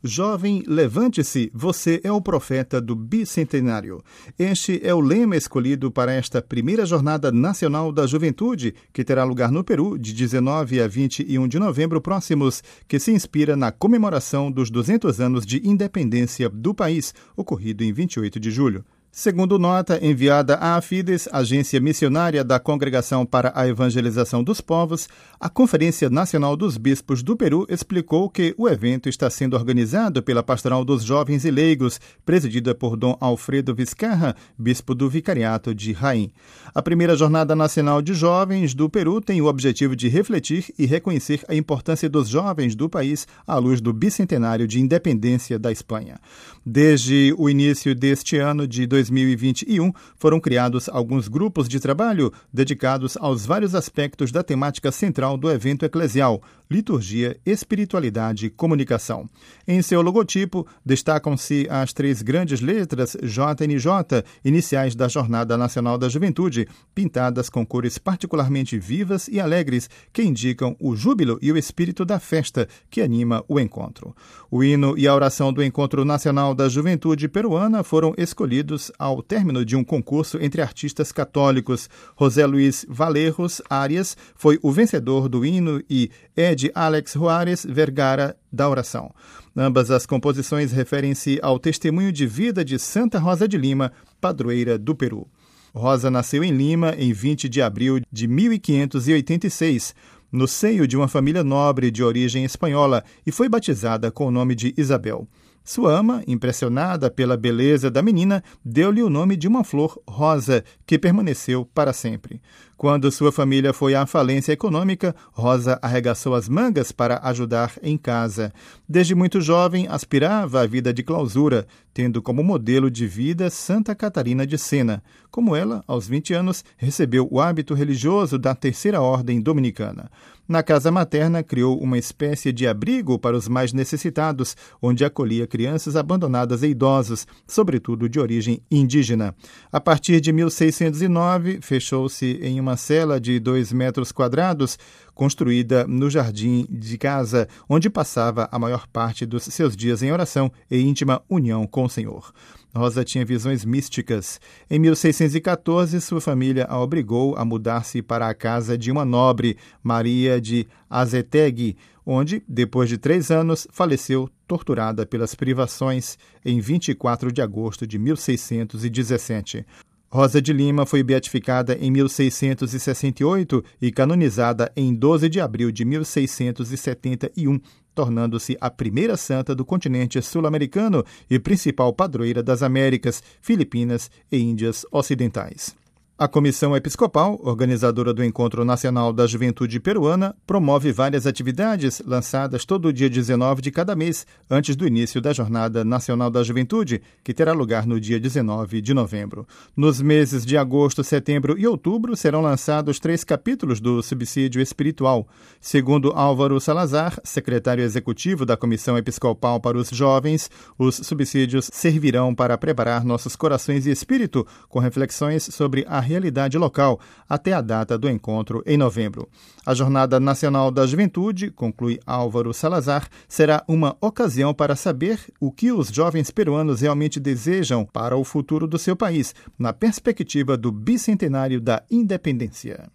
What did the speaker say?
Jovem, levante-se, você é o profeta do bicentenário. Este é o lema escolhido para esta primeira Jornada Nacional da Juventude, que terá lugar no Peru de 19 a 21 de novembro próximos, que se inspira na comemoração dos 200 anos de independência do país, ocorrido em 28 de julho. Segundo nota enviada à Fides, agência missionária da Congregação para a Evangelização dos Povos, a Conferência Nacional dos Bispos do Peru explicou que o evento está sendo organizado pela Pastoral dos Jovens e Leigos, presidida por Dom Alfredo Vizcarra, bispo do Vicariato de Jaén. A primeira Jornada Nacional de Jovens do Peru tem o objetivo de refletir e reconhecer a importância dos jovens do país à luz do bicentenário de independência da Espanha. Desde o início deste ano de 2021, foram criados alguns grupos de trabalho dedicados aos vários aspectos da temática central do evento eclesial: liturgia, espiritualidade e comunicação. Em seu logotipo, destacam-se as 3 grandes letras JNJ, iniciais da Jornada Nacional da Juventude, pintadas com cores particularmente vivas e alegres, que indicam o júbilo e o espírito da festa que anima o encontro. O hino e a oração do Encontro Nacional da Juventude Peruana foram escolhidos ao término de um concurso entre artistas católicos. José Luiz Valerros Arias foi o vencedor do hino e Ed Alex Juárez Vergara da oração. Ambas as composições referem-se ao testemunho de vida de Santa Rosa de Lima, padroeira do Peru. Rosa nasceu em Lima em 20 de abril de 1586, no seio de uma família nobre de origem espanhola, e foi batizada com o nome de Isabel. Sua ama, impressionada pela beleza da menina, deu-lhe o nome de uma flor rosa, que permaneceu para sempre. Quando sua família foi à falência econômica, Rosa arregaçou as mangas para ajudar em casa. Desde muito jovem, aspirava à vida de clausura, tendo como modelo de vida Santa Catarina de Sena. Como ela, aos 20 anos, recebeu o hábito religioso da Terceira Ordem Dominicana. Na casa materna, criou uma espécie de abrigo para os mais necessitados, onde acolhia crianças abandonadas e idosos, sobretudo de origem indígena. A partir de 1609, fechou-se em uma cela de 2 metros quadrados, construída no jardim de casa, onde passava a maior parte dos seus dias em oração e íntima união com o Senhor. Rosa tinha visões místicas. Em 1614, sua família a obrigou a mudar-se para a casa de uma nobre, Maria de Azetegui, onde, depois de 3 anos, faleceu torturada pelas privações em 24 de agosto de 1617. Rosa de Lima foi beatificada em 1668 e canonizada em 12 de abril de 1671, tornando-se a primeira santa do continente sul-americano e principal padroeira das Américas, Filipinas e Índias Ocidentais. A Comissão Episcopal, organizadora do Encontro Nacional da Juventude Peruana, promove várias atividades lançadas todo dia 19 de cada mês, antes do início da Jornada Nacional da Juventude, que terá lugar no dia 19 de novembro. Nos meses de agosto, setembro e outubro serão lançados 3 capítulos do Subsídio Espiritual. Segundo Álvaro Salazar, secretário executivo da Comissão Episcopal para os Jovens, os subsídios servirão para preparar nossos corações e espírito com reflexões sobre a realidade local até a data do encontro em novembro. A Jornada Nacional da Juventude, conclui Álvaro Salazar, será uma ocasião para saber o que os jovens peruanos realmente desejam para o futuro do seu país, na perspectiva do bicentenário da independência.